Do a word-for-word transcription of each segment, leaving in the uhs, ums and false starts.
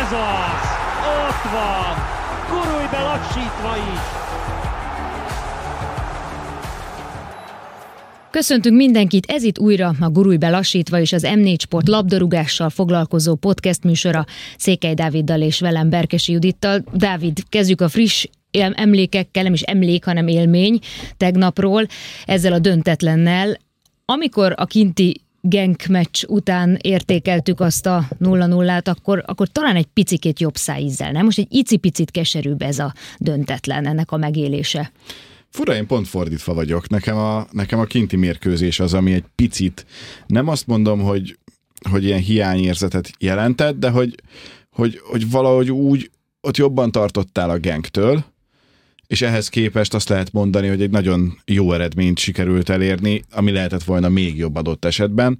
Ez az! Ott van! Gurulj be lassítva is! Köszöntünk mindenkit, ez itt újra a Gurulj be lassítva is az em négy Sport labdarúgással foglalkozó podcast műsora Székely Dáviddal és velem Berkesi Judittal. Dávid, kezdjük a friss emlékekkel, nem is emlék, hanem élmény tegnapról, ezzel a döntetlennel. Amikor a kinti Genk meccs után értékeltük azt a nulla nullát, akkor, akkor talán egy picikét jobb szájízzel, nem? Most egy icipicit keserűbb ez a döntetlen, ennek a megélése. Fura, én pont fordítva vagyok. Nekem a, nekem a kinti mérkőzés az, ami egy picit, nem azt mondom, hogy, hogy ilyen hiányérzetet jelentett, de hogy, hogy, hogy valahogy úgy ott jobban tartottál a Genktől, és ehhez képest azt lehet mondani, hogy egy nagyon jó eredményt sikerült elérni, ami lehetett volna még jobb adott esetben.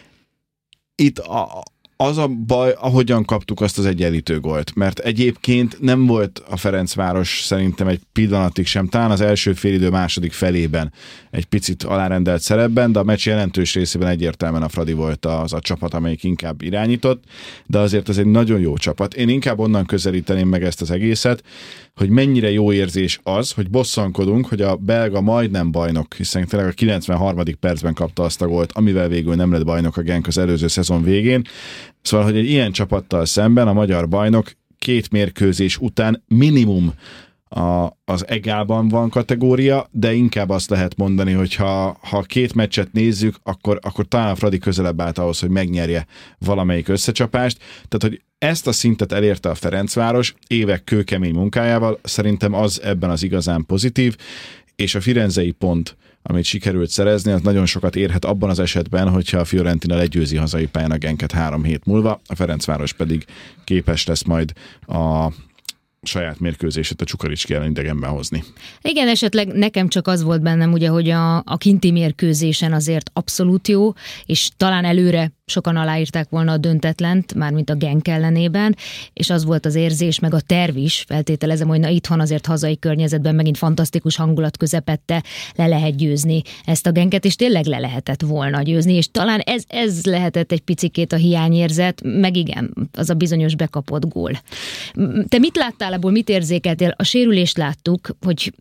Itt a, az a baj, ahogyan kaptuk azt az egyenlítő gólt, mert egyébként nem volt a Ferencváros szerintem egy pillanatig sem, talán az első félidő második felében egy picit alárendelt szerepben, de a meccs jelentős részében egyértelműen a Fradi volt az a csapat, amelyik inkább irányított, de azért ez egy nagyon jó csapat. Én inkább onnan közelíteném meg ezt az egészet, hogy mennyire jó érzés az, hogy bosszankodunk, hogy a belga majdnem bajnok, hiszen tényleg a kilencvenharmadik percben kapta azt a gólt, amivel végül nem lett bajnok a Genk az előző szezon végén. Szóval, hogy egy ilyen csapattal szemben a magyar bajnok két mérkőzés után minimum a, az egálban van kategória, de inkább azt lehet mondani, hogy ha, ha két meccset nézzük, akkor, akkor talán a Fradi közelebb állt ahhoz, hogy megnyerje valamelyik összecsapást. Tehát, hogy ezt a szintet elérte a Ferencváros évek kőkemény munkájával, szerintem az ebben az igazán pozitív, és a firenzei pont, amit sikerült szerezni, az nagyon sokat érhet abban az esetben, hogyha a Fiorentina legyőzi hazai pályán a Genket három hét múlva, a Ferencváros pedig képes lesz majd a saját mérkőzését a Csukaricsky ellen idegenben hozni. Igen, esetleg nekem csak az volt bennem, ugye, hogy a, a kinti mérkőzésen azért abszolút jó, és talán előre sokan aláírták volna a döntetlent, mármint a Genk ellenében, és az volt az érzés, meg a terv is, feltételezem, hogy na itthon azért hazai környezetben megint fantasztikus hangulat közepette le lehet győzni ezt a Genket, és tényleg le lehetett volna győzni, és talán ez, ez lehetett egy picikét a hiányérzet, meg igen, az a bizonyos bekapott gól. Te mit láttál abból, mit érzékeltél? A sérülést láttuk, hogy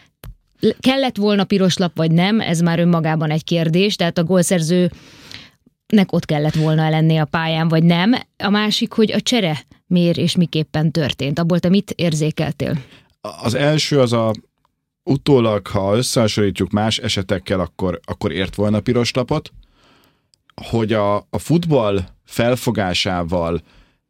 kellett volna piros lap, vagy nem, ez már önmagában egy kérdés, tehát a gólszerző nek ott kellett volna lenni a pályán, vagy nem. A másik, hogy a csere miért és miképpen történt. Abból te mit érzékeltél? Az első az a utólag, ha összehasonlítjuk más esetekkel, akkor, akkor ért volna piros lapot, hogy a, a futball felfogásával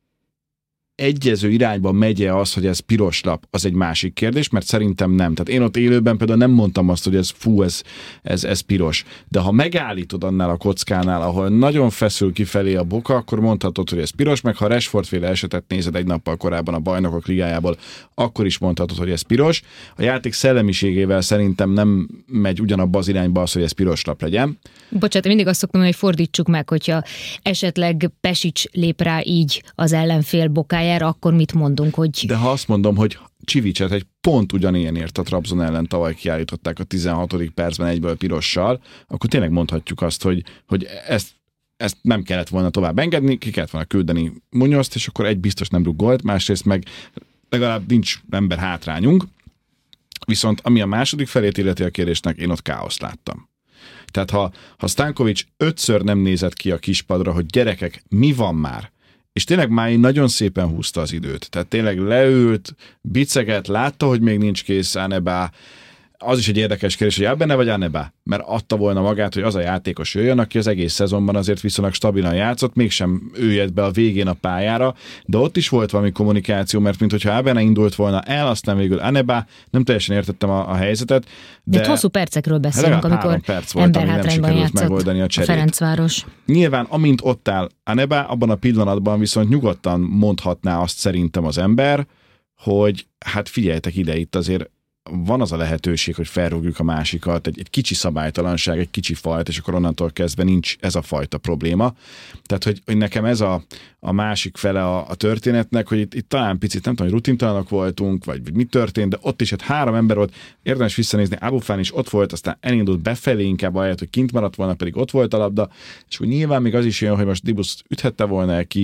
egyező irányba megye az, hogy ez piros lap, az egy másik kérdés, mert szerintem nem. Tehát én ott élőben például nem mondtam azt, hogy ez fú, ez, ez, ez piros. De ha megállítod annál a kockánál, ahol nagyon feszül kifelé a boka, akkor mondhatod, hogy ez piros, meg ha Rashford-féle esetet nézed egy nappal korábban a Bajnokok Ligájából, akkor is mondhatod, hogy ez piros. A játék szellemiségével szerintem nem megy ugyanabba az irányba az, hogy ez piros lap legyen. Bocsánat, mindig azt szoktam, hogy fordítsuk meg, hogyha esetleg Pesic lép rá így az ellenfél bokájára, akkor mit mondunk, hogy... De ha azt mondom, hogy Csivicset egy pont ugyanilyen ért a Trabzon ellen, tavaly kiállították a tizenhatodik percben egyből pirossal, akkor tényleg mondhatjuk azt, hogy, hogy ezt, ezt nem kellett volna tovább engedni, ki kellett volna küldeni Munyozt, és akkor egy biztos nem rúg gólt, másrészt meg legalább nincs ember hátrányunk. Viszont ami a második felét illeti a kérdésnek, én ott káoszt láttam. Tehát ha, ha Stankovic ötször nem nézett ki a kispadra, hogy gyerekek, mi van már? És tényleg már nagyon szépen húzta az időt. Tehát tényleg leült, biceget, látta, hogy még nincs kész Aneba. Az is egy érdekes kérdés, hogy Abene vagy Aneba? Mert adta volna magát, hogy az a játékos jöjjön, aki az egész szezonban azért viszonylag stabilan játszott, mégsem ő jött be a végén a pályára, de ott is volt valami kommunikáció, mert mintha Abene indult volna el, aztán végül Aneba, nem teljesen értettem a, a helyzetet. De, de hosszú percekről beszélünk, amikor emberhátrányban játszott a, a Ferencváros. Nyilván, amint ott áll Aneba, abban a pillanatban viszont nyugodtan mondhatná azt szerintem az ember, hogy hát figyeljetek ide, itt azért van az a lehetőség, hogy felrúgjuk a másikat, egy, egy kicsi szabálytalanság, egy kicsi fajt, és akkor onnantól kezdve nincs ez a fajta probléma. Tehát, hogy, hogy nekem ez a, a másik fele a, a történetnek, hogy itt, itt talán picit, nem tudom, hogy rutintalanok voltunk, vagy, vagy mi történt, de ott is hát három ember volt, érdemes visszanézni, Abufán is ott volt, aztán elindult befelé inkább ahelyett, hogy kint maradt volna, pedig ott volt a labda, és úgy nyilván még az is jön, hogy most Dibusz üthette volna ki,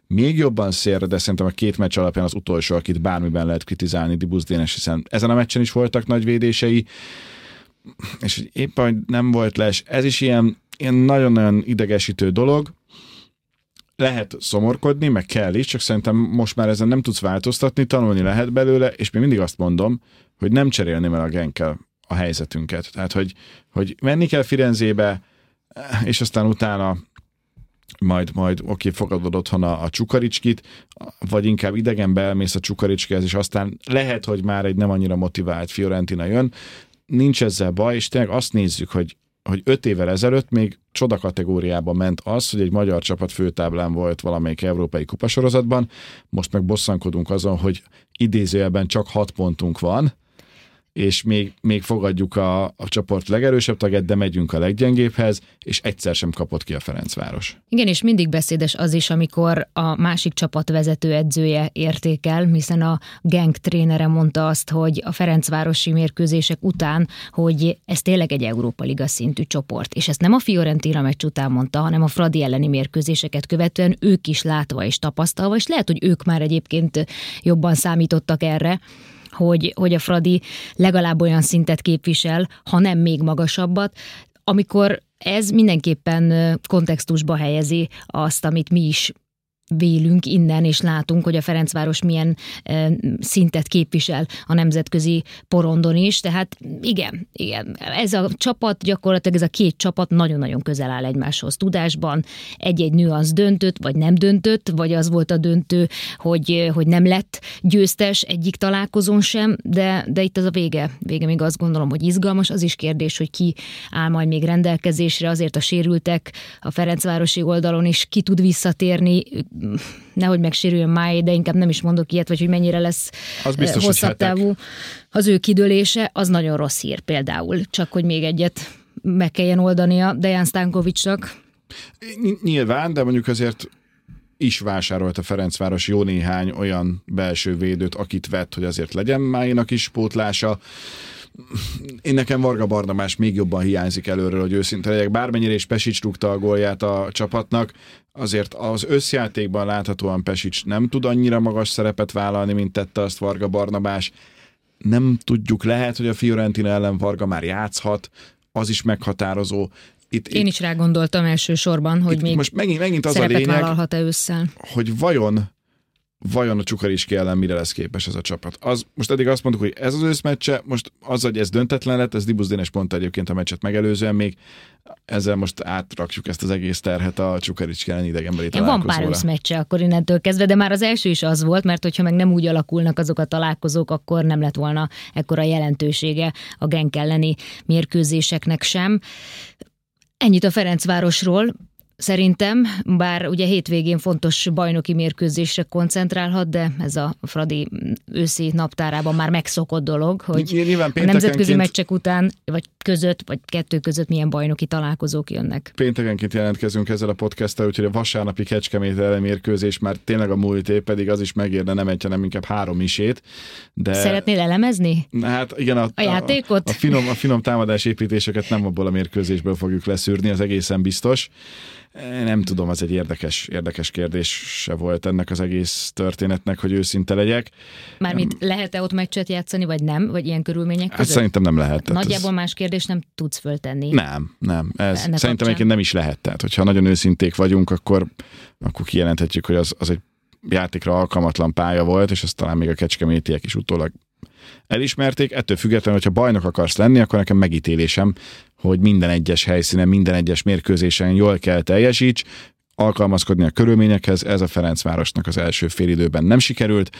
még jobban szélre, de szerintem a két meccs alapján az utolsó, akit bármiben lehet kritizálni, Dibusz Dénes, hiszen ezen a meccsen is voltak nagy védései, és éppen, hogy nem volt les, ez is ilyen, ilyen nagyon-nagyon idegesítő dolog. Lehet szomorkodni, meg kell is, csak szerintem most már ezen nem tudsz változtatni, tanulni lehet belőle, és még mindig azt mondom, hogy nem cserélném el a Genkkel a helyzetünket. Tehát, hogy, hogy menni kell Firenzébe, és aztán utána majd, majd oké, okay, fogadod otthon a, a Csukaricskit, vagy inkább idegenbe elmész a Csukaricskihez, és aztán lehet, hogy már egy nem annyira motivált Fiorentina jön. Nincs ezzel baj, és tényleg azt nézzük, hogy, hogy öt évvel ezelőtt még csoda kategóriában ment az, hogy egy magyar csapat főtáblán volt valamelyik európai kupasorozatban, most meg bosszankodunk azon, hogy idézőjelben csak hat pontunk van, és még, még fogadjuk a, a csoport legerősebb tagját, de megyünk a leggyengébbhez, és egyszer sem kapott ki a Ferencváros. Igen, és mindig beszédes az is, amikor a másik csapat vezető edzője értékel, hiszen a Genk trénere mondta azt, hogy a ferencvárosi mérkőzések után, hogy ez tényleg egy Európa Liga szintű csoport. És ezt nem a Fiorentina meccs után mondta, hanem a Fradi elleni mérkőzéseket követően ők is látva és tapasztalva, és lehet, hogy ők már egyébként jobban számítottak erre, Hogy, hogy a Fradi legalább olyan szintet képvisel, ha nem még magasabbat, amikor ez mindenképpen kontextusba helyezi azt, amit mi is vélünk innen, és látunk, hogy a Ferencváros milyen e, szintet képvisel a nemzetközi porondon is, tehát igen, igen, ez a csapat, gyakorlatilag ez a két csapat nagyon-nagyon közel áll egymáshoz tudásban, egy-egy nüansz döntött, vagy nem döntött, vagy az volt a döntő, hogy, hogy nem lett győztes egyik találkozón sem, de, de itt az a vége, vége még azt gondolom, hogy izgalmas, az is kérdés, hogy ki áll majd még rendelkezésre, azért a sérültek a ferencvárosi oldalon is ki tud visszatérni, nehogy megsérüljön Máé, de inkább nem is mondok ilyet, vagy hogy mennyire lesz az biztos, hosszabb távú az ő kidőlése, az nagyon rossz hír például, csak hogy még egyet meg kelljen oldania Dejan Stankovicsnak. Nyilván, de mondjuk azért is vásárolt a Ferencváros jó néhány olyan belső védőt, akit vett, hogy azért legyen Máénak is pótlása. Én nekem Varga Barnabás még jobban hiányzik előről, hogy őszinte legyek. Bármennyire is Pesics rúgta a gólját a csapatnak, azért az összjátékban láthatóan Pesics nem tud annyira magas szerepet vállalni, mint tette azt Varga Barnabás. Nem tudjuk, lehet, hogy a Fiorentina ellen Varga már játszhat, az is meghatározó. Itt, Én itt, is rá gondoltam elsősorban, hogy még most megint, megint az szerepet a lényeg, vállalhat-e ősszel. Hogy vajon vajon a Csukaricski ellen mire lesz képes ez a csapat. Az, most eddig azt mondtuk, hogy ez az őszmeccse, most az, hogy ez döntetlen lett, ez Dibusz Dénes pont egyébként a meccset megelőzően még, ezzel most átrakjuk ezt az egész terhet a Csukaricski ellen idegenbeli találkozóra. Van pár őszmeccse akkor innentől kezdve, de már az első is az volt, mert hogyha meg nem úgy alakulnak azok a találkozók, akkor nem lett volna ekkora jelentősége a Genk elleni mérkőzéseknek sem. Ennyit a Ferencvárosról. Szerintem, bár ugye hétvégén fontos bajnoki mérkőzésre koncentrálhat, de ez a Fradi őszi naptárában már megszokott dolog, hogy a nemzetközi meccsek után, vagy között, vagy kettő között milyen bajnoki találkozók jönnek. Péntekenként jelentkezünk ezzel a podcasttel, úgyhogy a vasárnapi Kecskemét ellen mérkőzés már tényleg a múlt év, pedig az is megérne nem egy, hanem inkább három isét. De... Szeretnél elemezni? Hát igen, a, a játékot? A, a, finom, a finom támadásépítéseket nem abból a mérkőzésből fogjuk leszűrni, az egészen biztos. Nem tudom, az egy érdekes, érdekes kérdés se volt ennek az egész történetnek, hogy őszinte legyek. Mármint lehet-e ott meccset játszani, vagy nem? Vagy ilyen körülmények között? Hát szerintem nem lehet. Nagyjából ez... más kérdés nem tudsz föltenni. Nem, nem. Ez szerintem egyébként nem is lehet. Tehát, hogyha nagyon őszinték vagyunk, akkor, akkor kijelenthetjük, hogy az, az egy játékra alkalmatlan pálya volt, és azt talán még a kecskemétiek is utólag elismerték. Ettől függetlenül, hogyha bajnok akarsz lenni, akkor nekem megítélésem, hogy minden egyes helyszínen, minden egyes mérkőzésen jól kell teljesíts, alkalmazkodni a körülményekhez. Ez a Ferencvárosnak az első félidőben nem sikerült,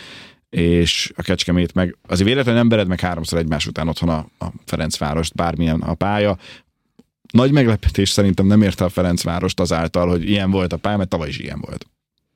és a Kecskemét meg azért véletlenül nem vered meg háromszor egymás után otthon a, a Ferencvárost, bármilyen a pálya. Nagy meglepetés szerintem nem érte a Ferencvárost azáltal, hogy ilyen volt a pálya, mert tavaly is ilyen volt.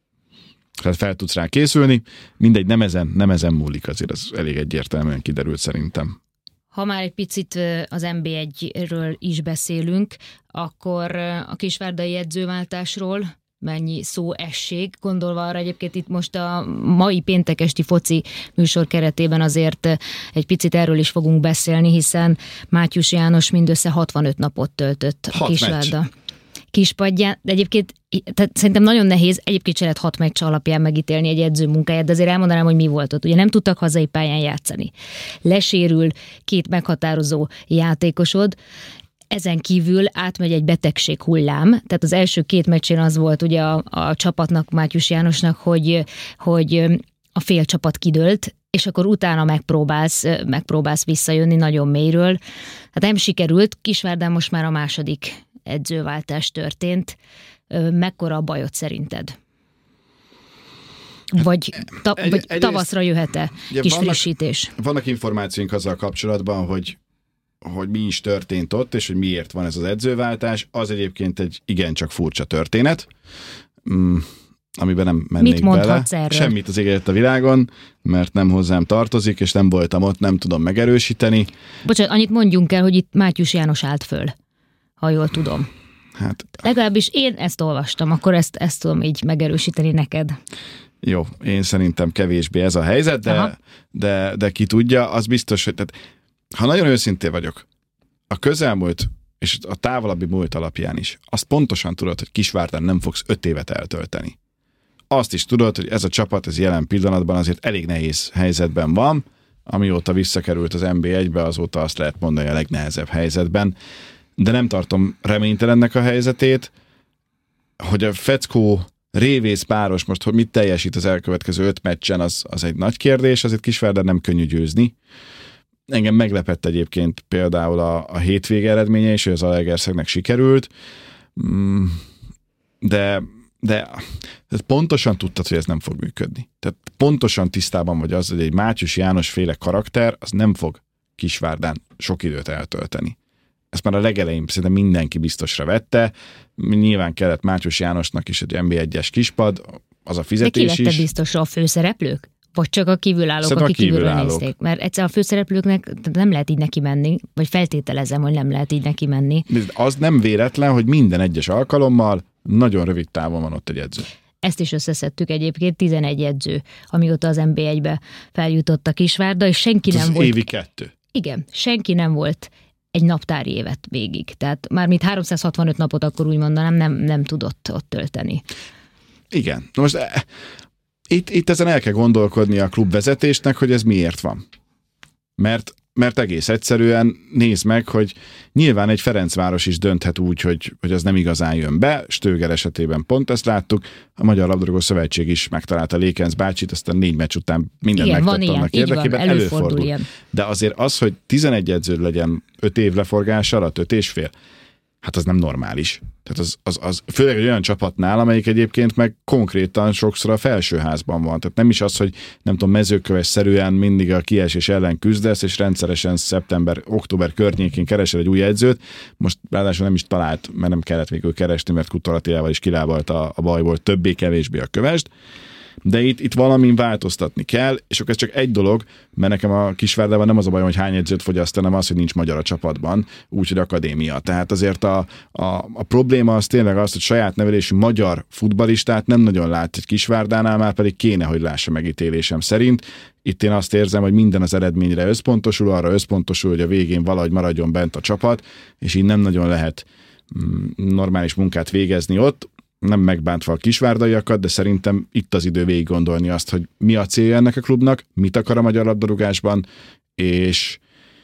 Tehát fel tudsz rá készülni, mindegy, nem ezen, nem ezen múlik, azért ez elég egyértelműen kiderült szerintem. Ha már egy picit az en bé egyről is beszélünk, akkor a kisvárdai edzőváltásról mennyi szó esség, gondolva arra egyébként itt most a mai péntekesti foci műsor keretében azért egy picit erről is fogunk beszélni, hiszen Mátyus János mindössze hatvanöt napot töltött a Kisvárda. kispadján, de egyébként tehát szerintem nagyon nehéz egyébként se lehet hat meccs alapján megítélni egy edző munkáját, de azért elmondanám, hogy mi volt ott. Ugye nem tudtak hazai pályán játszani. Lesérül két meghatározó játékosod, ezen kívül átmegy egy betegség hullám, tehát az első két meccsén az volt ugye a, a csapatnak, Mátyus Jánosnak, hogy, hogy a fél csapat kidőlt, és akkor utána megpróbálsz, megpróbálsz visszajönni nagyon mélyről. Hát nem sikerült, Kisvárdán most már a második edzőváltás történt. Mekkora a bajod szerinted? Vagy, ta, egy, vagy tavaszra jöhet-e kis vannak, frissítés? Vannak információink azzal kapcsolatban, hogy hogy mi is történt ott, és hogy miért van ez az edzőváltás. Az egyébként egy igencsak furcsa történet, amiben nem mennék Mit mondhatsz bele. Erről? Semmit az égért a világon, mert nem hozzám tartozik, és nem voltam ott, nem tudom megerősíteni. Bocsánat, annyit mondjunk el, hogy itt Mátyus János állt föl, ha jól tudom. Hát, legalábbis én ezt olvastam, akkor ezt, ezt tudom így megerősíteni neked. Jó, én szerintem kevésbé ez a helyzet, de, de, de ki tudja, az biztos, hogy tehát, ha nagyon őszintén vagyok, a közelmúlt és a távolabbi múlt alapján is, azt pontosan tudod, hogy Kisvárdán nem fogsz öt évet eltölteni. Azt is tudod, hogy ez a csapat ez jelen pillanatban azért elég nehéz helyzetben van, amióta visszakerült az en bé egybe, azóta azt lehet mondani a legnehezebb helyzetben, de nem tartom reménytelennek a helyzetét, hogy a Feckó Révész páros most, hogy mit teljesít az elkövetkező öt meccsen, az, az egy nagy kérdés, azért Kisvárdán nem könnyű győzni. Engem meglepett egyébként például a, a hétvége eredménye is, hogy az Zalaegerszegnek sikerült, de, de pontosan tudtad, hogy ez nem fog működni. Tehát pontosan tisztában vagy az, hogy egy Mátyus János féle karakter, az nem fog Kisvárdán sok időt eltölteni. Ezt már a legelején szerintem mindenki biztosra vette, nyilván kellett Mátyus Jánosnak is egy en bé egyes kispad, az a fizetés is. De ki vette biztosra, a főszereplők? Vagy csak a kívülállók, Szerintem akik kívülről nézték? Mert egyszer a főszereplőknek nem lehet így neki menni, vagy feltételezem, hogy nem lehet így neki menni. Az nem véletlen, hogy minden egyes alkalommal nagyon rövid távon van ott egy edző. Ezt is összeszedtük egyébként, tizenegy edző, amióta az en bé egybe feljutott a Kisvárda, és senki ez nem az volt... évi kettő. Igen, senki nem volt egy naptári évet végig. Tehát mármint háromszázhatvanöt napot akkor úgy mondanám, nem, nem tudott ott tölteni. Igen. Most itt, itt ezen el kell gondolkodni a klubvezetésnek, hogy ez miért van. Mert, mert egész egyszerűen nézd meg, hogy nyilván egy Ferencváros is dönthet úgy, hogy, hogy az nem igazán jön be. Stöger esetében pont ezt láttuk. A Magyar Labdarúgó Szövetség is megtalálta Lékenc bácsit, aztán négy meccs után minden megtett annak érdekében. Van, előfordul. Ilyen. De azért az, hogy tizenegy edző legyen öt év leforgása alatt, öt és fél, hát az nem normális. Tehát az, az, az főleg egy olyan csapatnál, amelyik egyébként meg konkrétan sokszor a felsőházban van. Tehát nem is az, hogy nem tudom, mezőköves-szerűen mindig a kiesés ellen küzdesz, és rendszeresen szeptember, október környékén keresel egy új edzőt. Most ráadásul nem is talált, mert nem kellett végül keresni, mert Kutor Attilával is kilábalt a, a bajból többé-kevésbé a kövest. De itt, itt valamin változtatni kell, és akkor ez csak egy dolog, mert nekem a Kisvárdában nem az a bajom, hogy hány edzőt fogyaszt, hanem az, hogy nincs magyar a csapatban, úgyhogy akadémia. Tehát azért a, a, a probléma az tényleg az, hogy saját nevelésű magyar futballistát nem nagyon lát egy Kisvárdánál, már pedig kéne, hogy lássa megítélésem szerint. Itt én azt érzem, hogy minden az eredményre összpontosul, arra összpontosul, hogy a végén valahogy maradjon bent a csapat, és így nem nagyon lehet mm, normális munkát végezni ott. Nem megbántva a kisvárdaiakat, de szerintem itt az idő végig gondolni azt, hogy mi a célja ennek a klubnak, mit akar a magyar labdarúgásban, és,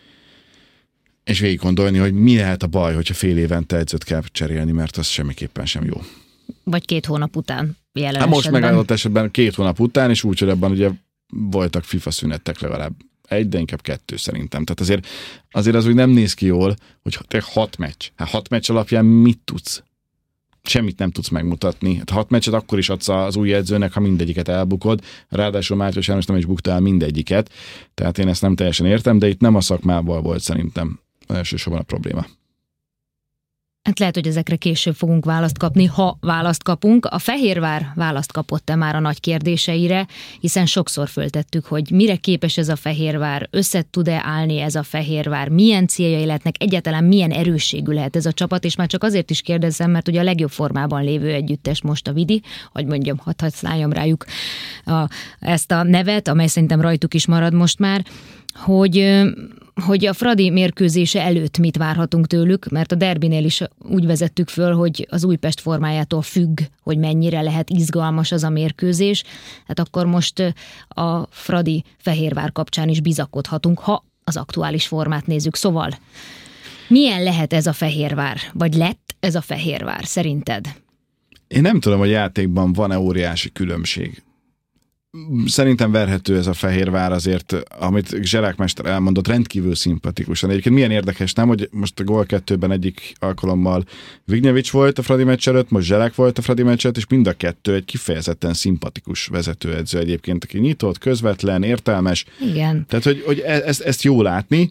és végig gondolni, hogy mi lehet a baj, hogyha fél évente edzőt kell cserélni, mert az semmiképpen sem jó. Vagy két hónap után jelen hát most esetben. megállott esetben két hónap után, és úgy, hogy ebben ugye voltak FIFA szünettek legalább egy, de inkább kettő szerintem. Tehát azért, azért az úgy nem néz ki jól, hogy te hat meccs. Hát hat meccs alapján mit tudsz? Semmit nem tudsz megmutatni. Hát hat meccset akkor is adsz az új edzőnek, ha mindegyiket elbukod. Ráadásul Mátyus János nem is buktál mindegyiket. Tehát én ezt nem teljesen értem, de itt nem a szakmával volt szerintem elsősorban a probléma. Hát lehet, hogy ezekre később fogunk választ kapni, ha választ kapunk. A Fehérvár választ kapott-e már a nagy kérdéseire, hiszen sokszor föltettük, hogy mire képes ez a Fehérvár, össze tud-e állni ez a Fehérvár, milyen céljai lehetnek, egyáltalán milyen erősségű lehet ez a csapat, és már csak azért is kérdezem, mert ugye a legjobb formában lévő együttes most a Vidi, hogy mondjam, hadd használjam rájuk a, ezt a nevet, amely szerintem rajtuk is marad most már, hogy hogy a Fradi mérkőzése előtt mit várhatunk tőlük, mert a derbinél is úgy vezettük föl, hogy az Újpest formájától függ, hogy mennyire lehet izgalmas az a mérkőzés. Hát akkor most a Fradi Fehérvár kapcsán is bizakodhatunk, ha az aktuális formát nézzük. Szóval milyen lehet ez a Fehérvár? Vagy lett ez a Fehérvár szerinted? Én nem tudom, hogy játékban van-e óriási különbség. Szerintem verhető ez a Fehérvár azért, amit Zselák mester elmondott, rendkívül szimpatikusan. Egyébként milyen érdekes, nem, hogy most a gól kettőben egyik alkalommal Vignyevics volt a Fradi meccs előtt, most Zselák volt a Fradi meccs előtt, és mind a kettő egy kifejezetten szimpatikus vezetőedző egyébként, aki nyitott, közvetlen, értelmes. Igen. Tehát, hogy, hogy ezt, ezt jó látni.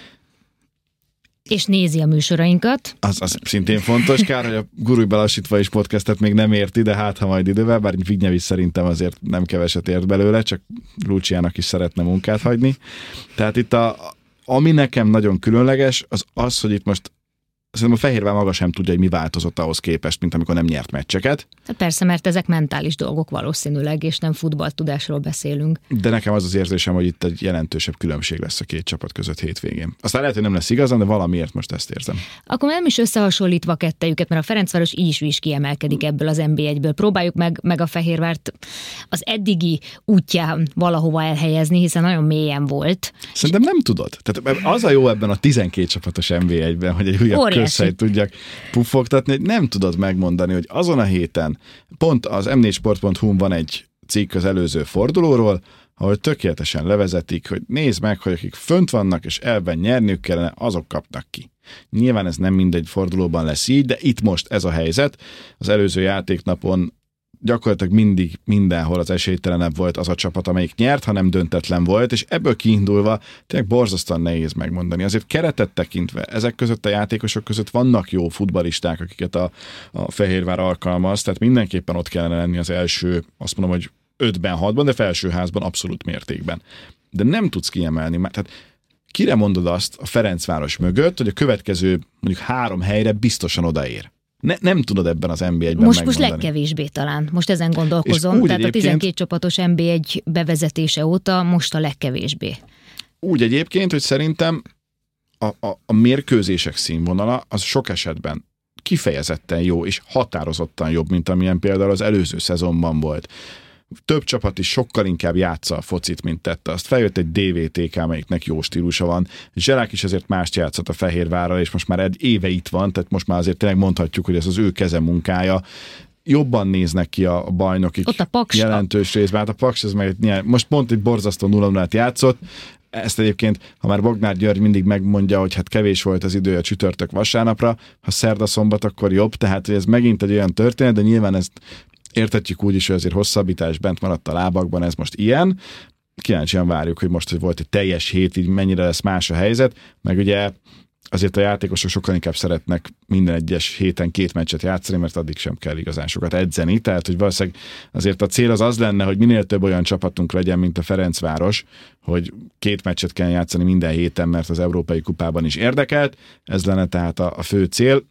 És nézi a műsorainkat. Az, az szintén fontos. Kár, hogy a Gurulj Belassítva is podcastet még nem érti, de hát ha majd idővel, bár Vignyevics szerintem azért nem keveset ért belőle, csak Luciának is szeretne munkát hagyni. Tehát itt a, ami nekem nagyon különleges, az az, hogy itt most szerintem a Fehérvár maga sem tudja, hogy mi változott ahhoz képest, mint amikor nem nyert meccseket. Hát persze, mert ezek mentális dolgok valószínűleg, és nem futballtudásról beszélünk. De nekem az az érzésem, hogy itt egy jelentősebb különbség lesz a két csapat között hétvégén. Aztán lehet, hogy nem lesz igazán, de valamiért most ezt érzem. Akkor nem is összehasonlítva a kettejüket, mert a Ferencváros így is, is kiemelkedik ebből az en bé egyből. Próbáljuk meg, meg a Fehérvárt az eddigi útján valahova elhelyezni, hiszen nagyon mélyen volt. Szerintem nem tudod. Tehát az a jó ebben a tizenkét csapatos en bé egyben, hogy egy újabb közhelyt tudjak puffogtatni, hogy nem tudod megmondani, hogy azon a héten pont az em négy sport pont hu-n van egy cikk az előző fordulóról, ahol tökéletesen levezetik, hogy nézd meg, hogy akik fönt vannak és elben nyerniük kellene, azok kapnak ki. Nyilván ez nem mindegy fordulóban lesz így, de itt most ez a helyzet. Az előző játéknapon gyakorlatilag mindig mindenhol az esélytelenebb volt az a csapat, amelyik nyert, ha nem döntetlen volt, és ebből kiindulva tényleg borzasztóan nehéz megmondani. Azért keretet tekintve, ezek között a játékosok között vannak jó futballisták, akiket a, a Fehérvár alkalmaz, tehát mindenképpen ott kellene lenni az első, azt mondom, hogy ötben, hatban, de felsőházban abszolút mértékben. De nem tudsz kiemelni, mert tehát kire mondod azt a Ferencváros mögött, hogy a következő mondjuk három helyre biztosan odaér? Ne, nem tudod ebben az en bé egyben most, megmondani. Most legkevésbé talán. Most ezen gondolkozom. Tehát a tizenkét csapatos en bé egy bevezetése óta most a legkevésbé. Úgy egyébként, hogy szerintem a, a, a mérkőzések színvonala az sok esetben kifejezetten jó, és határozottan jobb, mint amilyen például az előző szezonban volt. Több csapat is sokkal inkább játsza a focit, mint tette. Azt feljött egy dé vé té ká, amelyiknek jó stílusa van. Zselák is azért mást játszott a Fehérvárral, és most már egy éve itt van, tehát most már azért tényleg mondhatjuk, hogy ez az ő keze munkája. Jobban néznek ki a bajnokik ott a Paks, jelentős részben. Hát a Paks, ez meg most pont egy borzasztó nulla nullát játszott. Ezt egyébként, ha már Bognár György mindig megmondja, hogy hát kevés volt az idő a csütörtök vasárnapra, ha szerda szombat, akkor jobb, tehát ez megint egy olyan történet, de nyilván ezt értetjük úgy is, hogy azért hosszabbítás bent maradt a lábakban, ez most ilyen. Kíváncsian várjuk, hogy most, hogy volt egy teljes hét, így mennyire lesz más a helyzet, meg ugye azért a játékosok sokkal inkább szeretnek minden egyes héten két meccset játszani, mert addig sem kell igazán sokat edzeni, tehát hogy valószínűleg azért a cél az az lenne, hogy minél több olyan csapatunk legyen, mint a Ferencváros, hogy két meccset kell játszani minden héten, mert az Európai Kupában is érdekelt, ez lenne tehát a, a fő cél.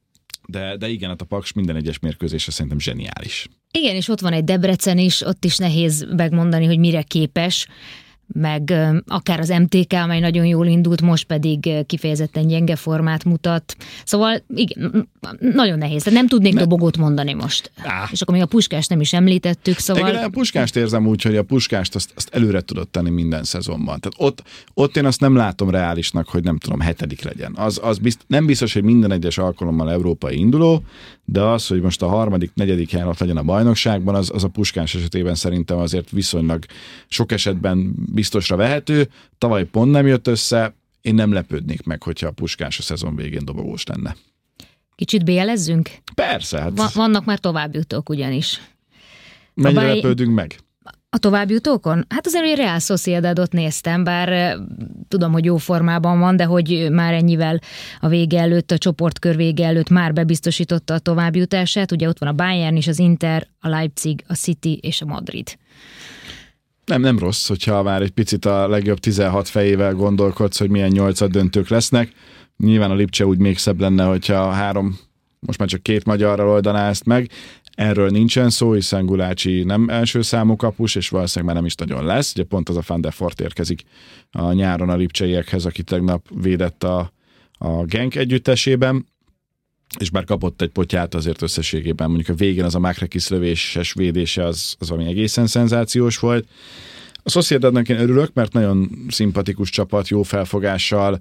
De, de igen, hát a Paks minden egyes mérkőzése szerintem zseniális. Igen, és ott van egy Debrecen is, ott is nehéz megmondani, hogy mire képes, meg akár az em té ká, amely nagyon jól indult, most pedig kifejezetten gyenge formát mutat. Szóval igen, nagyon nehéz. Nem tudnék ne. dobogót mondani most. Á. És akkor még a Puskást nem is említettük, szóval... Igen, a Puskást érzem úgy, hogy a Puskást azt, azt előre tudod tenni minden szezonban. Tehát ott, ott én azt nem látom reálisnak, hogy nem tudom, hetedik legyen. Az, az bizt, nem biztos, hogy minden egyes alkalommal európai induló, de az, hogy most a harmadik, negyedik helyen ott legyen a bajnokságban, az, az a Puskás esetében szerintem azért viszonylag sok esetben biztosra vehető. Tavaly pont nem jött össze, én nem lepődnék meg, hogyha a Puskás a szezon végén dobogós lenne. Kicsit bé elezzünk? Persze. Hát... Va- vannak már továbbjutók ugyanis. Mennyire báj... lepődünk meg? A továbbjutókon? Hát azért egy Real Sociedadot néztem, bár tudom, hogy jó formában van, de hogy már ennyivel a vége előtt, a csoportkör vége előtt már bebiztosította a továbbjutását. Ugye ott van a Bayern is, az Inter, a Leipzig, a City és a Madrid. Nem, nem rossz, hogyha már egy picit a legjobb tizenhat fejével gondolkodsz, hogy milyen nyolcad döntők lesznek. Nyilván a Lipcse úgy még szebb lenne, hogyha a három, most már csak két magyarral oldaná ezt meg. Erről nincsen szó, hiszen Gulácsi nem első számú kapus, és valószínűleg már nem is nagyon lesz. Ugye pont az a Van de Fort érkezik a nyáron a lipcseiekhez, aki tegnap védett a, a Genk együttesében, és bár kapott egy potyát, azért összességében mondjuk a végén az a Makrakis lövéses védése az, az valami egészen szenzációs volt. A Sociedadnak én örülök, mert nagyon szimpatikus csapat, jó felfogással,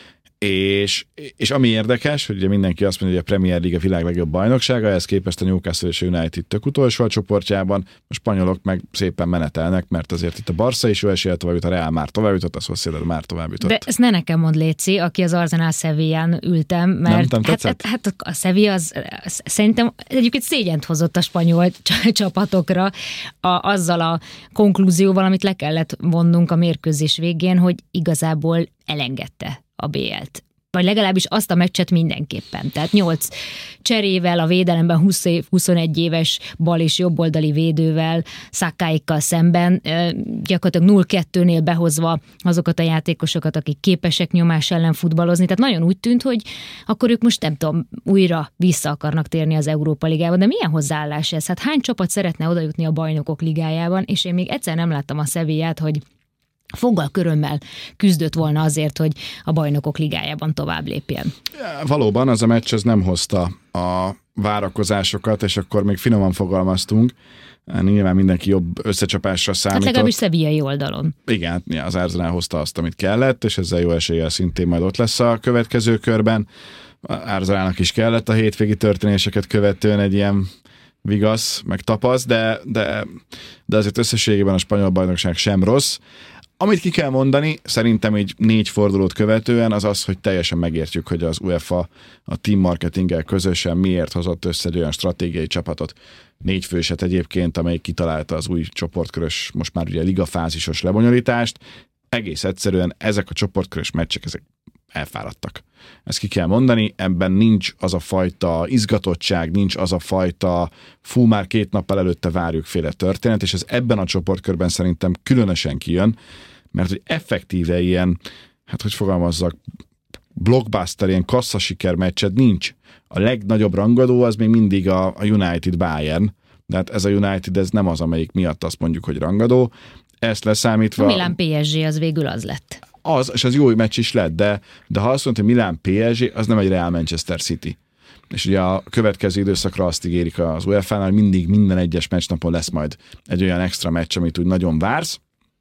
és, és ami érdekes, hogy ugye mindenki azt mondja, hogy a Premier League a világ legjobb bajnoksága, ehhez képest a Newcastle és a United tök utolsó a csoportjában, a spanyolok meg szépen menetelnek, mert azért itt a Barca is jó eséllyel tovább jutott, a Real már tovább jutott, a Sociedad már tovább jutott. De ezt ne nekem mond, Léci, aki az Arsenal Sevillán ültem, mert nem, nem hát, hát, hát a Sevilla az szerintem egyébként szégyent hozott a spanyol csapatokra a, azzal a konklúzióval, amit le kellett vonnunk a mérkőzés végén, hogy igazából elengedte a bé el-t. Vagy legalábbis azt a meccset mindenképpen. Tehát nyolc cserével, a védelemben húsz év, huszonegy éves bal és jobboldali védővel, Szakáikkal szemben, gyakorlatilag nulla kettőnél behozva azokat a játékosokat, akik képesek nyomás ellen futballozni. Tehát nagyon úgy tűnt, hogy akkor ők most nem tudom, újra vissza akarnak térni az Európa Ligába, de milyen hozzáállás ez? Hát hány csapat szeretne odajutni a Bajnokok Ligájában, és én még egyszer nem láttam a Sevillát, hogy foggal körömmel küzdött volna azért, hogy a Bajnokok Ligájában tovább lépjen. Valóban az a meccs az nem hozta a várakozásokat, és akkor még finoman fogalmaztunk. Nyilván mindenki jobb összecsapásra számított. Hát legalábbis szevillai oldalon. Igen, az Arsenal hozta azt, amit kellett, és ezzel jó eséllyel szintén majd ott lesz a következő körben. Arsenalnak is kellett a hétvégi történéseket követően egy ilyen vigasz, meg tapasz, de, de, de azért összességében a spanyol bajnokság sem rossz. Amit ki kell mondani, szerintem így négy fordulót követően, az az, hogy teljesen megértjük, hogy az UEFA a team marketinggel közösen miért hozott össze egy olyan stratégiai csapatot, négy főset egyébként, amelyik kitalálta az új csoportkörös, most már ugye ligafázisos lebonyolítást. Egész egyszerűen ezek a csoportkörös meccsek, ezek elfáradtak. Ezt ki kell mondani, ebben nincs az a fajta izgatottság, nincs az a fajta fú, már két nappal előtte várjuk féle történet, és ez ebben a csoportkörben szerintem különösen kijön, mert hogy effektíve ilyen, hát hogy fogalmazzak, blockbuster, ilyen kasszasiker meccsed nincs. A legnagyobb rangadó az még mindig a, a United Bayern, de hát ez a United, ez nem az, amelyik miatt azt mondjuk, hogy rangadó. Ezt leszámítva... A Milán pé es gé az végül az lett. Az, és az jó meccs is lett, de, de ha azt mondta, hogy Milán pé es gé, az nem egy Real Manchester City. És ugye a következő időszakra azt ígérik az UEFA-nál, hogy mindig minden egyes meccsnapon lesz majd egy olyan extra meccs, amit úgy nagyon vársz.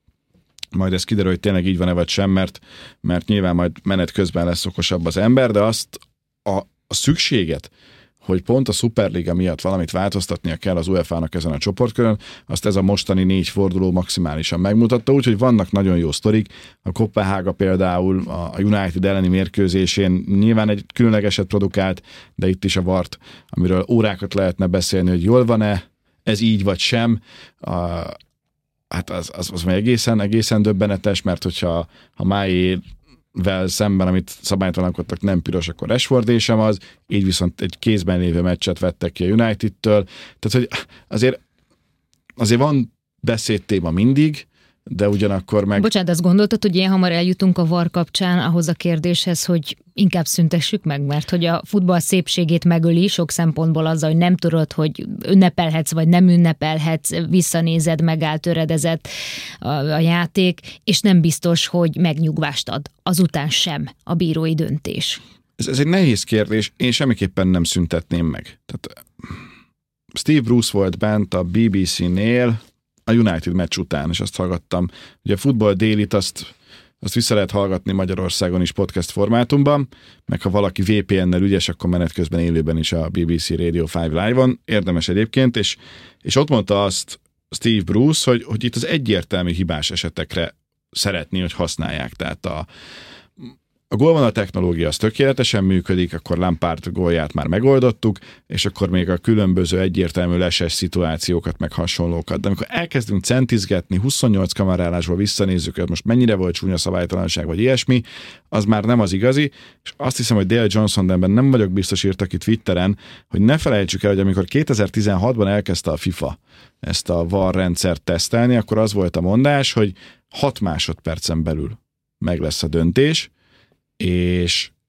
Majd ez kiderül, hogy tényleg így van-e vagy sem, mert, mert nyilván majd menet közben lesz okosabb az ember, de azt a, a szükséget, hogy pont a Superliga miatt valamit változtatnia kell az UEFA-nak ezen a csoportkörön, azt ez a mostani négy forduló maximálisan megmutatta, úgyhogy vannak nagyon jó sztorik. A Kopenhága például a United elleni mérkőzésén nyilván egy különlegeset produkált, de itt is a vart, amiről órákat lehetne beszélni, hogy jól van-e, ez így vagy sem. A, hát az, az, az egészen, egészen döbbenetes, mert hogyha ha Máé vel szemben, amit szabálytalankodtak, nem piros, akkor Rashfordésem az, így viszont egy kézben lévő meccset vettek ki a United-től. Tehát, hogy azért, azért van beszédtéma mindig, de ugyanakkor meg... Bocsánat, azt gondoltad, hogy ilyen hamar eljutunk a VAR kapcsán ahhoz a kérdéshez, hogy inkább szüntessük meg, mert hogy a futball szépségét megöli sok szempontból azzal, hogy nem tudod, hogy ünnepelhetsz, vagy nem ünnepelhetsz, visszanézed, megáll, töredezett a, a játék, és nem biztos, hogy megnyugvást ad. Azután sem a bírói döntés. Ez, ez egy nehéz kérdés, én semmiképpen nem szüntetném meg. Tehát Steve Bruce volt bent a bé bé cé-nél a United meccs után, és azt hallgattam. Ugye a Futball Daily-t azt, azt vissza lehet hallgatni Magyarországon is podcast formátumban, meg ha valaki vé pé en-nel ügyes, akkor menet közben élőben is a bé bé cé Radio öt Live-on. Érdemes egyébként, és, és ott mondta azt Steve Bruce, hogy, hogy itt az egyértelmű hibás esetekre szeretné, hogy használják. Tehát a A gólvonal technológia az tökéletesen működik, akkor Lampard gólját már megoldottuk, és akkor még a különböző egyértelmű leses szituációkat, meg hasonlókat. De amikor elkezdünk centizgetni, huszonnyolc kamerálásból visszanézzük, hogy most mennyire volt csúnya szabálytalanság, vagy ilyesmi, az már nem az igazi, és azt hiszem, hogy Dale Johnson, de ebben nem vagyok biztos, írtak itt Twitteren, hogy ne felejtsük el, hogy amikor kétezer-tizenhatban elkezdte a FIFA ezt a VAR rendszert tesztelni, akkor az volt a mondás, hogy hat másodpercen belül meg lesz a döntés, és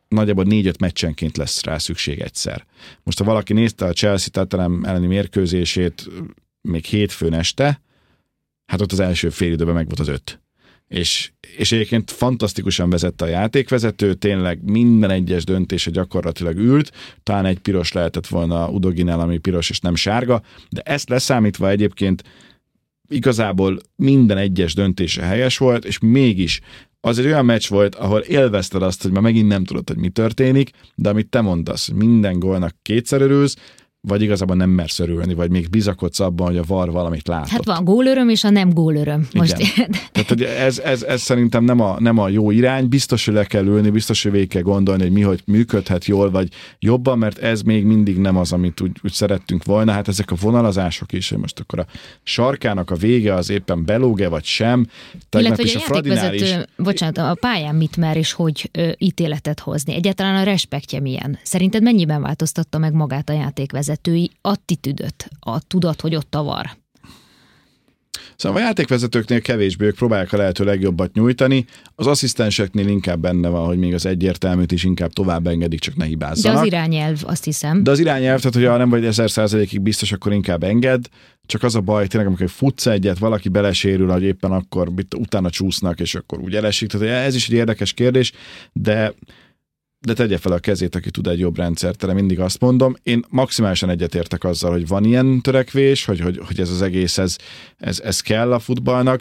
nagyjából négy-öt meccsenként lesz rá szükség egyszer. Most ha valaki nézte a Chelsea Tottenham elleni mérkőzését még hétfőn este, hát ott az első fél időben meg volt az öt. És, és egyébként fantasztikusan vezette a játékvezető, tényleg minden egyes döntése gyakorlatilag ült, talán egy piros lehetett volna Udoginál, ami piros és nem sárga, de ezt leszámítva egyébként igazából minden egyes döntése helyes volt, és mégis az egy olyan meccs volt, ahol élvezted azt, hogy már megint nem tudod, hogy mi történik, de amit te mondasz, hogy minden gólnak kétszer örülsz, vagy igazából nem mersz örülni, vagy még bizakodsz abban, hogy a VAR valamit látott. Hát van gólöröm és a nem gólöröm. Most Tehát hogy ez, ez, ez szerintem nem a, nem a jó irány, biztos, hogy le kell ülni, biztos, hogy végig kell gondolni, hogy mi hogy működhet jól, vagy jobban, mert ez még mindig nem az, amit úgy, úgy szerettünk volna. Hát ezek a vonalazások is, hogy most akkor a sarkának a vége az éppen belóge, vagy sem. Illetve, hogy a, a játékvezető, is... bocsánat, a pályán mit mer és hogy ö, ítéletet hozni. Egyáltalán a respektje milyen? Szerinted mennyiben változtatta meg magát a játékvezetői attitűdöt, a tudat, hogy ott a VAR? Szóval a játékvezetőknél kevésbé ők próbálják a lehető legjobbat nyújtani, az asszisztenseknél inkább benne van, hogy még az egyértelműt is inkább tovább engedik, csak ne hibázzanak. De az irányelv, azt hiszem. De az irányelv, tehát hogyha nem vagy ezer százalékig biztos, akkor inkább enged, csak az a baj, tényleg, amikor futsz egyet, valaki belesérül, hogy éppen akkor utána csúsznak, és akkor úgy elesik. Tehát ez is egy érdekes kérdés, de de tegye fel a kezét, aki tud egy jobb rendszert, de mindig azt mondom. Én maximálisan egyetértek azzal, hogy van ilyen törekvés, hogy, hogy, hogy ez az egész, ez, ez, ez kell a futballnak.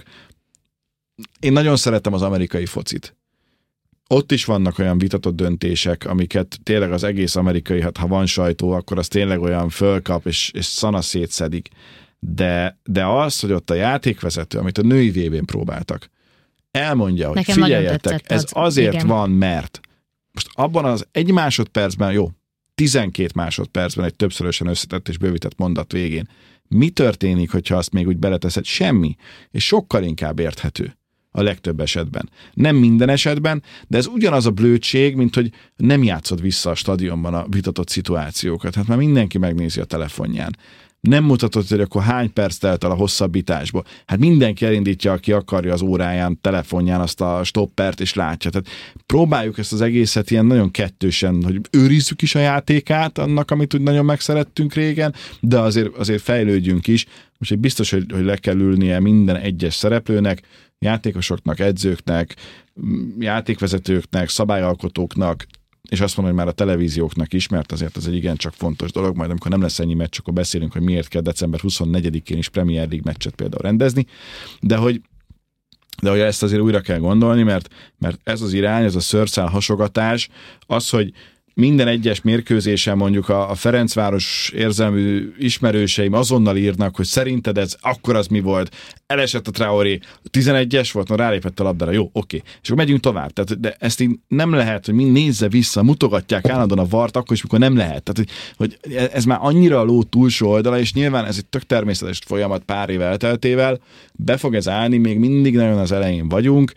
Én nagyon szeretem az amerikai focit. Ott is vannak olyan vitatott döntések, amiket tényleg az egész amerikai, hát ha van sajtó, akkor az tényleg olyan fölkap, és, és szana szétszedik. De, de az, hogy ott a játékvezető, amit a női vé bén próbáltak, elmondja, hogy nekem figyeljetek, ez az, azért igen. van, mert most abban az egy másodpercben, jó, tizenkét másodpercben egy többszörösen összetett és bővített mondat végén. Mi történik, hogyha azt még úgy beleteszed? Semmi. És sokkal inkább érthető a legtöbb esetben. Nem minden esetben, de ez ugyanaz a blödség, mint hogy nem játszod vissza a stadionban a vitatott szituációkat. Hát már mindenki megnézi a telefonján. Nem mutatod, hogy akkor hány perc telt el a hosszabbításból. Hát mindenki elindítja, aki akarja az óráján, telefonján azt a stoppert, és látja. Tehát próbáljuk ezt az egészet ilyen nagyon kettősen, hogy őrizzük is a játékát annak, amit úgy nagyon megszerettünk régen, de azért, azért fejlődjünk is. Úgyhogy biztos, hogy, hogy le kell ülnie minden egyes szereplőnek, játékosoknak, edzőknek, játékvezetőknek, szabályalkotóknak, és azt mondom, hogy már a televízióknak is, mert azért ez egy igencsak fontos dolog, majd amikor nem lesz ennyi meccs, akkor beszélünk, hogy miért kell december huszonnegyedikén is Premier League meccset például rendezni, de hogy de hogy ezt azért újra kell gondolni, mert, mert ez az irány, ez a szőrszál hasogatás, az, hogy minden egyes mérkőzésen mondjuk a, a Ferencváros érzelmű ismerőseim azonnal írnak, hogy szerinted ez akkor az mi volt, elesett a Traoré, tizenegyes volt, na rálépett a labdára, jó, oké. És akkor megyünk tovább. Tehát, de ezt így nem lehet, hogy mind nézze vissza, mutogatják állandóan a vart, akkor is, mikor nem lehet. Tehát, hogy, hogy ez már annyira a ló túlsó oldala, és nyilván ez egy tök természetes folyamat pár év elteltével, be fog ez állni, még mindig nagyon az elején vagyunk,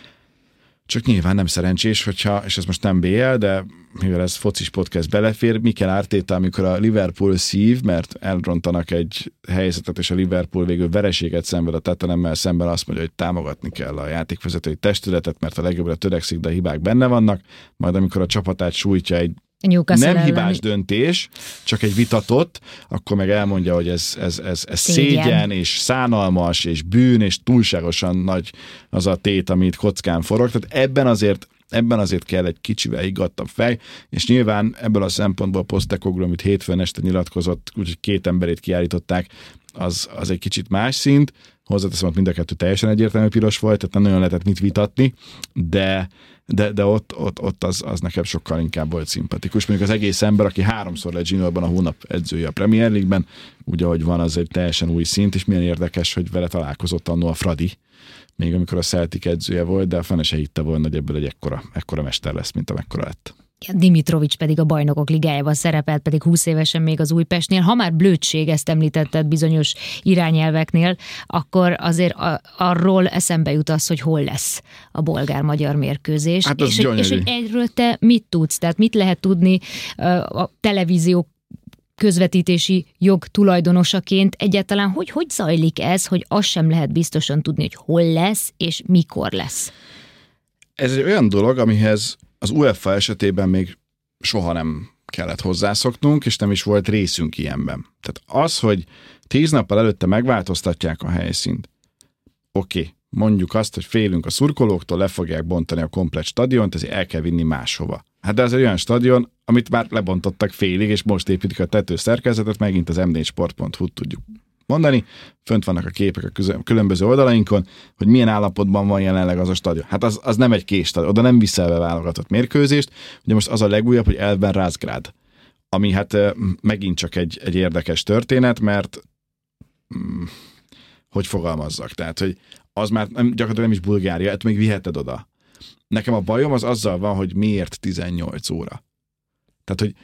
csak nyilván nem szerencsés, hogyha, és ez most nem bé el, de mivel ez focis podcast belefér, Mikel Arteta, amikor a Liverpool szív, mert elrontanak egy helyzetet, és a Liverpool végül vereséget szenved a Tottenhammel szemben, azt mondja, hogy támogatni kell a játékvezetői testületet, mert a legjobbra törekszik, de a hibák benne vannak, majd amikor a csapatát sújtja egy Newcastle nem hibás elleni döntés, csak egy vitatott, akkor meg elmondja, hogy ez, ez, ez, ez szégyen. szégyen, és szánalmas, és bűn, és túlságosan nagy az a tét, amit kockán forog. Tehát ebben azért, ebben azért kell egy kicsivel higgadtabb fej, és nyilván ebből a szempontból Postecoglou, amit hétfőn este nyilatkozott, úgyhogy két emberét kiállították, az, az egy kicsit más szint. Hozzáteszem, hogy mind a kettő teljesen egyértelmű piros volt, tehát nem nagyon lehetett mit vitatni, de de, de ott, ott, ott az, az nekem sokkal inkább volt szimpatikus. Mondjuk az egész ember, aki háromszor lett zsinórban a hónap edzője a Premier League-ben, úgy ahogy van, az egy teljesen új szint, és milyen érdekes, hogy vele találkozott annó a Fradi, még amikor a Celtic edzője volt, de a fene se hitte volna, hogy ebből egy ekkora, ekkora mester lesz, mint amekkora lett. Dimitrovics pedig a Bajnokok Ligájában szerepelt, pedig húsz évesen még az Újpestnél. Ha már blödség, ezt említetted bizonyos irányelveknél, akkor azért a, arról eszembe jut az, hogy hol lesz a bolgár-magyar mérkőzés. Hát és, és hogy erről te mit tudsz? Tehát mit lehet tudni a televízió közvetítési jog tulajdonosaként egyáltalán, hogy hogy zajlik ez, hogy azt sem lehet biztosan tudni, hogy hol lesz és mikor lesz? Ez egy olyan dolog, amihez az u ef á esetében még soha nem kellett hozzászoknunk, és nem is volt részünk ilyenben. Tehát az, hogy tíz nappal előtte megváltoztatják a helyszínt, oké, okay, mondjuk azt, hogy félünk a szurkolóktól, le fogják bontani a komplett stadiont, ezért el kell vinni máshova. Hát de az egy olyan stadion, amit már lebontottak félig, és most építik a tetőszerkezetet, megint az em négy sport pont hu-t tudjuk mondani. Fönt vannak a képek a különböző oldalainkon, hogy milyen állapotban van jelenleg az a stadion. Hát az, az nem egy kés stadion, oda nem viszel be válogatott mérkőzést. Ugye most az a legújabb, hogy elvben Razgrad, ami hát megint csak egy, egy érdekes történet, mert hm, hogy fogalmazzak, tehát, hogy az már nem, gyakorlatilag nem is Bulgária, hát még viheted oda. Nekem a bajom az azzal van, hogy miért tizennyolc óra. Tehát, hogy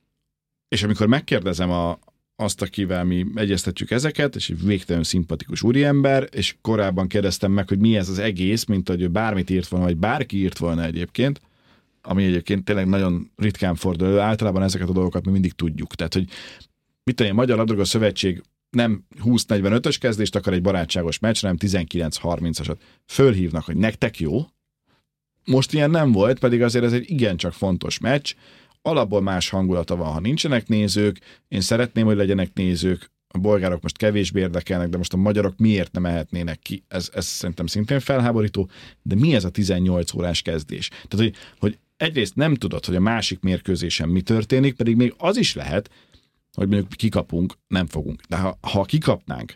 és amikor megkérdezem a, azt, akivel mi egyeztetjük ezeket, és egy végtelenül szimpatikus úriember, és korábban kérdeztem meg, hogy mi ez az egész, mint hogy ő bármit írt volna, vagy bárki írt volna egyébként, ami egyébként tényleg nagyon ritkán fordul elő. Általában ezeket a dolgokat mi mindig tudjuk. Tehát, hogy mit tudom, a Magyar Labdarúgó Szövetség nem húsz negyvenötös kezdést akar egy barátságos meccs, hanem tizenkilenc harmincasat. Fölhívnak, hogy nektek jó. Most ilyen nem volt, pedig azért ez egy igencsak fontos meccs. Alapból más hangulata van, ha nincsenek nézők. Én szeretném, hogy legyenek nézők. A bolgárok most kevésbé érdekelnek, de most a magyarok miért nem mehetnének ki? Ez, ez szerintem szintén felháborító. De mi ez a tizennyolc órás kezdés? Tehát, hogy, hogy egyrészt nem tudod, hogy a másik mérkőzésen mi történik, pedig még az is lehet, hogy mondjuk kikapunk, nem fogunk. De ha, ha kikapnánk,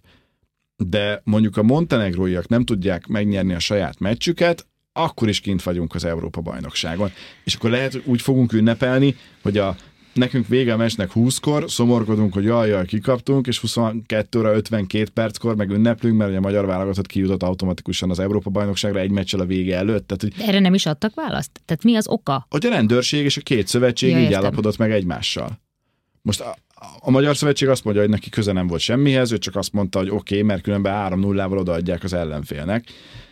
de mondjuk a montenegróiak nem tudják megnyerni a saját meccsüket, akkor is kint vagyunk az Európa-bajnokságon. És akkor lehet, hogy úgy fogunk ünnepelni, hogy a, nekünk vége a meccsnek húszkor, szomorkodunk, hogy jaj, jaj, kikaptunk, és huszonkettő óra ötvenkét perckor meg ünneplünk, mert a magyar válogatott kijutott automatikusan az Európa-bajnokságra egy meccsel a vége előtt. Tehát, hogy, erre nem is adtak választ? Tehát mi az oka? Hogy a rendőrség és a két szövetség ja, így állapodott meg egymással. Most a, a Magyar Szövetség azt mondja, hogy neki köze nem volt semmihez, ő csak azt mondta, hogy oké, okay, mert különben három nullával odaadják az ellenfélnek.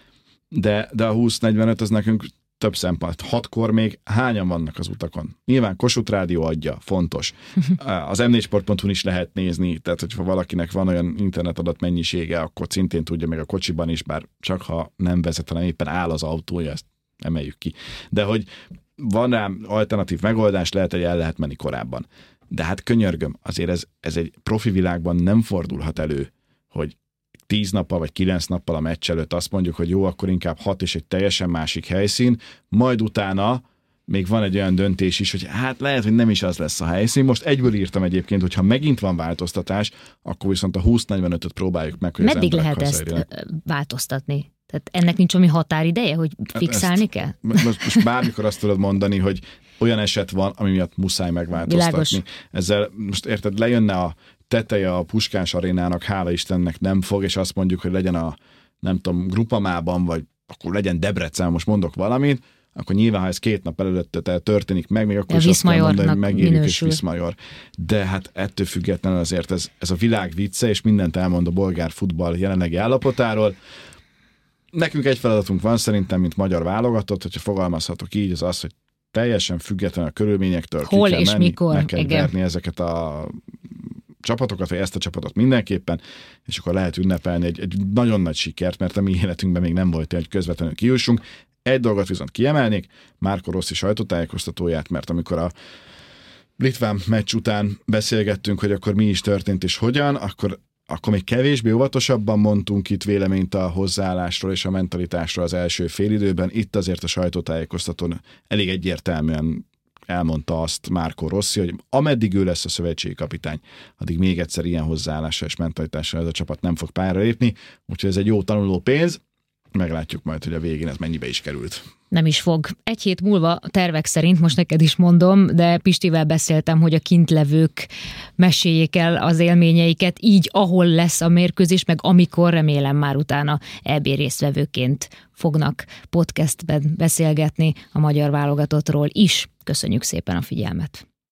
De, de a húsz negyvenöt az nekünk több szempont. Hatkor még hányan vannak az utakon? Nyilván Kossuth Rádió adja, fontos. Az em négy sport pont hu-n is lehet nézni, tehát hogyha valakinek van olyan internetadat mennyisége, akkor szintén tudja meg a kocsiban is, bár csak ha nem vezet, hanem éppen áll az autója, ezt emeljük ki. De hogy van rám alternatív megoldás, lehet, hogy el lehet menni korábban. De hát könyörgöm, azért ez, ez egy profi világban nem fordulhat elő, hogy tíz nappal vagy kilenc nappal a meccs előtt azt mondjuk, hogy jó, akkor inkább hat és egy teljesen másik helyszín, majd utána még van egy olyan döntés is, hogy hát lehet, hogy nem is az lesz a helyszín. Most egyből írtam egyébként, hogy ha megint van változtatás, akkor viszont a húsz negyvenötöt próbáljuk meg, hogy meddig az lehet ezt változtatni? Tehát ennek nincs ami határideje, hogy fixálni hát kell? Most, most bármikor azt tudod mondani, hogy olyan eset van, ami miatt muszáj megváltoztatni. Világos. Ezzel most érted, lejönne a teteje a Puskás arénának, hála Istennek nem fog, és azt mondjuk, hogy legyen a, nem tudom, Grupamában, vagy akkor legyen Debrecen, most mondok valamit, akkor nyilván, ha ez két nap előtt történik meg, még akkor de is azt kell mondani, hogy megérjük minősül. És Viszmajor. De hát ettől függetlenül azért ez, ez a világ vicce, és mindent elmond a bolgár futball jelenlegi állapotáról. Nekünk egy feladatunk van szerintem, mint magyar válogatott, hogyha fogalmazhatok így, az az, hogy teljesen független a körülményektől hol ki kell és menni, mikor, meg kell igen. verni ezeket a csapatokat, vagy ezt a csapatot mindenképpen, és akkor lehet ünnepelni egy, egy nagyon nagy sikert, mert a mi életünkben még nem volt, hogy közvetlenül kijussunk. Egy dolgot viszont kiemelnék, Marco Rossi sajtótájékoztatóját, mert amikor a litván meccs után beszélgettünk, hogy akkor mi is történt és hogyan, akkor, akkor még kevésbé óvatosabban mondtunk itt véleményt a hozzáállásról és a mentalitásról az első félidőben. Itt azért a sajtótájékoztatón elég egyértelműen elmondta azt Marco Rossi, hogy ameddig ő lesz a szövetségi kapitány, addig még egyszer ilyen hozzáállással és mentalitással ez a csapat nem fog pályára lépni, úgyhogy ez egy jó tanuló pénz, meglátjuk majd, hogy a végén ez mennyibe is került. Nem is fog. Egy hét múlva tervek szerint, most neked is mondom, de Pistivel beszéltem, hogy a kintlevők meséljék el az élményeiket, így ahol lesz a mérkőzés, meg amikor, remélem már utána é bé résztvevőként fognak podcastben beszélgetni a magyar válogatottról is. Köszönjük szépen a figyelmet!